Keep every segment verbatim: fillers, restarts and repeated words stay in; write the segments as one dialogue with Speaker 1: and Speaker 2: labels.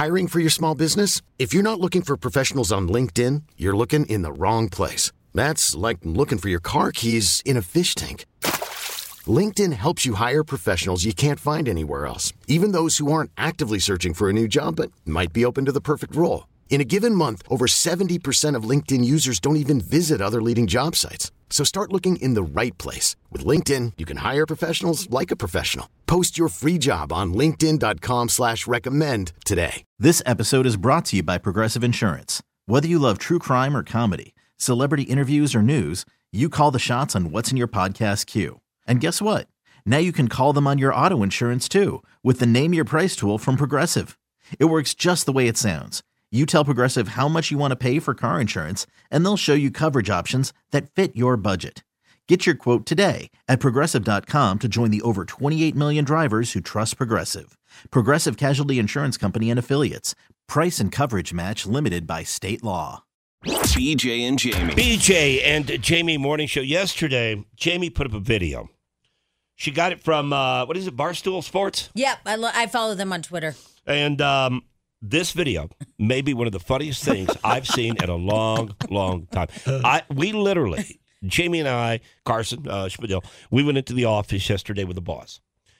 Speaker 1: Hiring for your small business? If you're not looking for professionals on LinkedIn, you're looking in the wrong place. That's like looking for your car keys in a fish tank. LinkedIn helps you hire professionals you can't find anywhere else, even those who aren't actively searching for a new job but might be open to the perfect role. In a given month, over seventy percent of LinkedIn users don't even visit other leading job sites. So start looking in the right place. With LinkedIn, you can hire professionals like a professional. Post your free job on linkedin dot com slash recommend today.
Speaker 2: This episode is brought to you by Progressive Insurance. Whether you love true crime or comedy, celebrity interviews or news, you call the shots on what's in your podcast queue. And guess what? Now you can call them on your auto insurance too with the Name Your Price tool from Progressive. It works just the way it sounds. You tell Progressive how much you want to pay for car insurance, and they'll show you coverage options that fit your budget. Get your quote today at Progressive dot com to join the over twenty-eight million drivers who trust Progressive. Progressive Casualty Insurance Company and Affiliates. Price and coverage match limited by state law.
Speaker 3: B J and Jamie.
Speaker 4: B J and Jamie Morning Show. Yesterday, Jamie put up a video. She got it from, uh, what is it, Barstool Sports?
Speaker 5: Yep, I, lo- I follow them on Twitter.
Speaker 4: And um, this video may be one of the funniest things I've seen in a long, long time. I We literally, Jamie and I, Carson, uh, Spadil, we went into the office yesterday with the boss.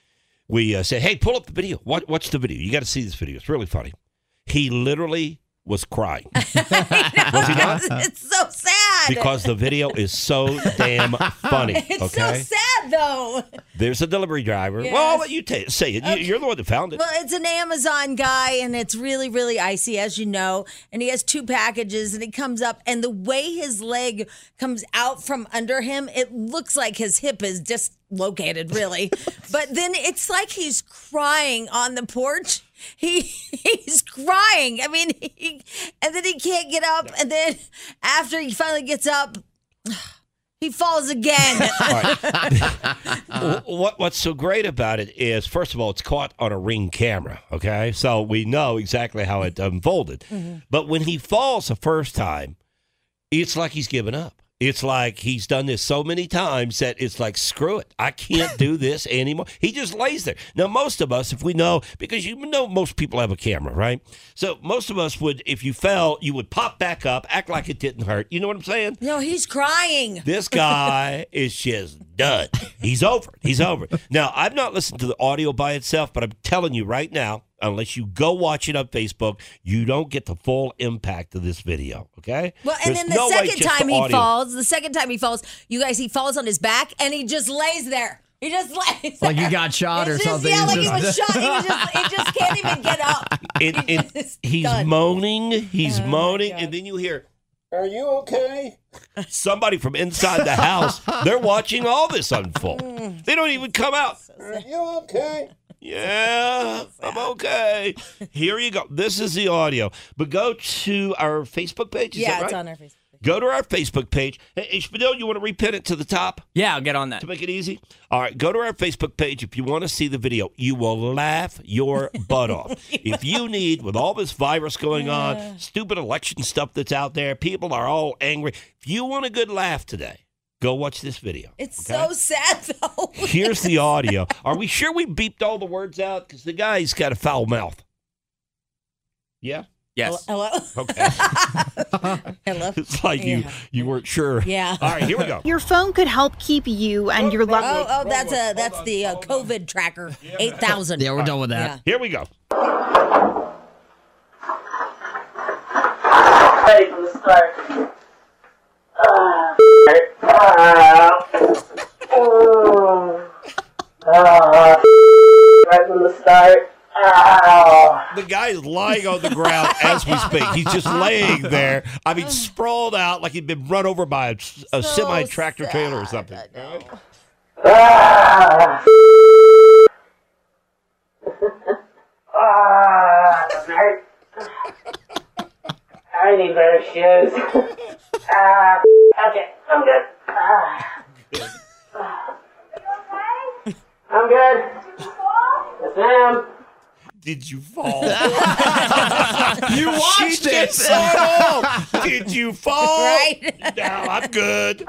Speaker 4: We uh, said, hey, pull up the video. What, what's the video? You got to see this video. It's really funny. He literally was crying.
Speaker 5: Was he not? It's so sad.
Speaker 4: Because the video is so damn funny.
Speaker 5: It's
Speaker 4: okay?
Speaker 5: so sad, though.
Speaker 4: There's a delivery driver.
Speaker 5: Yes.
Speaker 4: Well, I'll let you t- say it.
Speaker 5: Okay.
Speaker 4: You, you're the one that found it.
Speaker 5: Well, it's an Amazon guy, and it's really, really icy, as you know. And he has two packages, and he comes up, and the way his leg comes out from under him, it looks like his hip is dislocated, really. But then it's like he's crying on the porch. He he's crying. I mean, he, and then he can't get up. And then after he finally gets up, he falls again.
Speaker 4: what What's so great about it is, first of all, it's caught on a Ring camera, okay? So we know exactly how it unfolded. Mm-hmm. But when he falls the first time, it's like he's given up. It's like he's done this so many times that it's like, screw it. I can't do this anymore. He just lays there. Now, most of us, if we know, because you know most people have a camera, right? So most of us would, if you fell, you would pop back up, act like it didn't hurt. You know what I'm saying?
Speaker 5: No, he's crying.
Speaker 4: This guy is just done. He's over it. He's over it. Now, I've not listened to the audio by itself, but I'm telling you right now, unless you go watch it on Facebook, you don't get the full impact of this video, okay?
Speaker 5: Well, and
Speaker 4: There's
Speaker 5: then the
Speaker 4: no way
Speaker 5: second
Speaker 4: just
Speaker 5: time
Speaker 4: the
Speaker 5: he
Speaker 4: audio-
Speaker 5: falls, the second time he falls, you guys, he falls on his back, and he just lays there. He just lays there.
Speaker 6: Like he got shot
Speaker 5: It's
Speaker 6: or
Speaker 5: just,
Speaker 6: something.
Speaker 5: Yeah, like
Speaker 6: He's
Speaker 5: he was
Speaker 6: just-
Speaker 5: shot. He, was just, he just can't even get up.
Speaker 4: It, it,
Speaker 5: He's
Speaker 4: he's
Speaker 5: done.
Speaker 4: moaning, he's
Speaker 5: Oh,
Speaker 4: moaning,
Speaker 5: my God.
Speaker 4: and then you hear, are you okay? Somebody from inside the house, they're watching all this unfold. They don't even come out. Are you okay? Yeah, I'm okay. Here you go. This is the audio. But go to our Facebook page. Is
Speaker 5: Yeah,
Speaker 4: that right?
Speaker 5: it's on our Facebook.
Speaker 4: Go to our Facebook page. Hey, hey Spadil, you want to repin it to the top
Speaker 6: Yeah, I'll get on that.
Speaker 4: to make it easy? All right, go to our Facebook page if you want to see the video. You will laugh your butt off. If you need, with all this virus going on, stupid election stuff that's out there, people are all angry. If you want a good laugh today, go watch this video.
Speaker 5: It's
Speaker 4: okay?
Speaker 5: so sad, though.
Speaker 4: Here's the audio. Are we sure we beeped all the words out? Because the guy's got a foul mouth. Yeah?
Speaker 6: Yes.
Speaker 5: Hello?
Speaker 4: Okay.
Speaker 5: Hello?
Speaker 4: It's like you
Speaker 5: Yeah.
Speaker 4: you weren't sure.
Speaker 5: Yeah.
Speaker 4: All right, here we go.
Speaker 7: Your phone could help keep you and your loved
Speaker 5: Oh,
Speaker 7: ones.
Speaker 5: oh, that's a that's the uh, COVID tracker, eight thousand.
Speaker 6: Yeah, we're done with that.
Speaker 4: Here we go.
Speaker 8: Ready for the start. Uh, uh, uh, right from the start. Uh,
Speaker 4: The guy is lying on the ground as we speak. He's just laying there. I mean, sprawled out like he'd been run over by a, a
Speaker 5: So
Speaker 4: semi-tractor trailer or something.
Speaker 5: sad, I know.
Speaker 8: uh, uh, I need better shoes. Uh, okay, I'm good. Uh, I'm good. Yes, ma'am.
Speaker 4: Did you fall?
Speaker 6: You watched
Speaker 4: She
Speaker 6: it.
Speaker 4: just saw it all. Did you fall?
Speaker 5: Right?
Speaker 4: No, I'm good.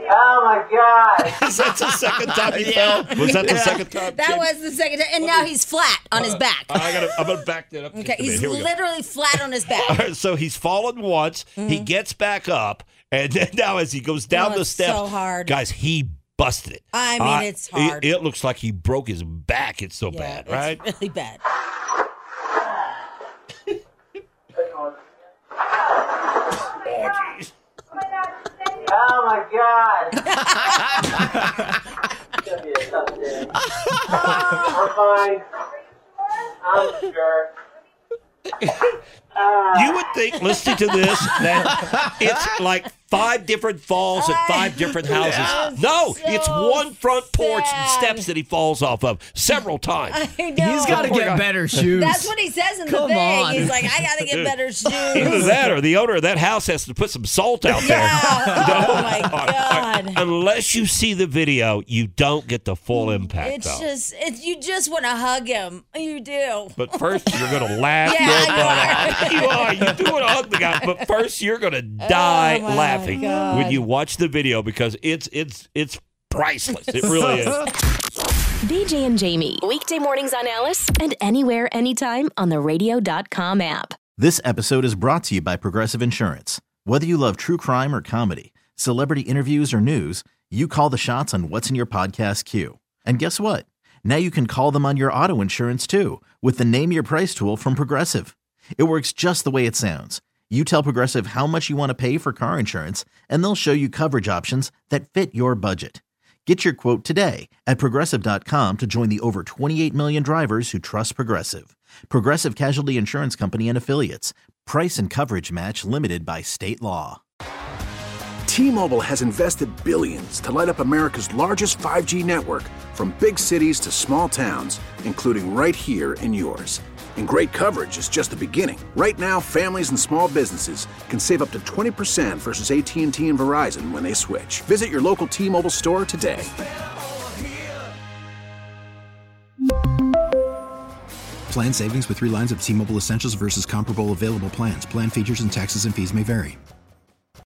Speaker 8: Oh my God.
Speaker 4: Is that the second time he fell? Was that the second time?
Speaker 5: That
Speaker 4: Jamie?
Speaker 5: was the second time. And now he's flat on his back.
Speaker 4: I gotta, I'm going to back that up.
Speaker 5: Okay,
Speaker 4: just a minute.
Speaker 5: he's
Speaker 4: Here we go.
Speaker 5: literally flat on his back.
Speaker 4: All right, so he's fallen once. He gets back up. And then now as he goes down
Speaker 5: Oh,
Speaker 4: the
Speaker 5: it's
Speaker 4: steps.
Speaker 5: so hard.
Speaker 4: Guys, he busted it.
Speaker 5: I mean,
Speaker 4: Uh,
Speaker 5: it's hard.
Speaker 4: It, it looks like he broke his back. It's so
Speaker 5: Yeah,
Speaker 4: bad, right?
Speaker 5: It's really bad.
Speaker 4: Oh, jeez.
Speaker 8: Oh my God. It's gonna be a tough day. I'm fine. I'm sure.
Speaker 4: You would think, listening to this, that it's like five different falls at five different houses. No,
Speaker 5: so
Speaker 4: it's one front porch and
Speaker 5: sad.
Speaker 4: steps that he falls off of several times.
Speaker 5: I know.
Speaker 6: He's got to get better shoes.
Speaker 5: That's what he says in the
Speaker 6: Come
Speaker 5: thing.
Speaker 6: on.
Speaker 5: He's like, I got to get better
Speaker 4: Either
Speaker 5: shoes.
Speaker 4: that or the owner of that house has to put some salt out there.
Speaker 5: Yeah. Oh my God.
Speaker 4: Unless you see the video, you don't get the full impact,
Speaker 5: It's
Speaker 4: though.
Speaker 5: just, it, you just want to hug him. You do.
Speaker 4: But first, you're going to laugh
Speaker 5: Yeah,
Speaker 4: your
Speaker 5: you
Speaker 4: butt off. You are. You do want to hug the guy. But first, you're going to die
Speaker 5: Oh, my
Speaker 4: laughing
Speaker 5: God.
Speaker 4: when you watch the video because it's it's it's priceless. It really is.
Speaker 9: B J and Jamie. Weekday mornings on Alice and anywhere, anytime on the radio dot com app.
Speaker 2: This episode is brought to you by Progressive Insurance. Whether you love true crime or comedy, celebrity interviews or news, you call the shots on what's in your podcast queue. And guess what? Now you can call them on your auto insurance too with the Name Your Price tool from Progressive. It works just the way it sounds. You tell Progressive how much you want to pay for car insurance, and they'll show you coverage options that fit your budget. Get your quote today at Progressive dot com to join the over twenty-eight million drivers who trust Progressive. Progressive Casualty Insurance Company and Affiliates. Price and coverage match limited by state law.
Speaker 10: T-Mobile has invested billions to light up America's largest five G network, from big cities to small towns, including right here in yours. And great coverage is just the beginning. Right now, families and small businesses can save up to twenty percent versus A T and T and Verizon when they switch. Visit your local T-Mobile store today.
Speaker 11: Plan savings with three lines of T-Mobile Essentials versus comparable available plans. Plan features and taxes and fees may vary.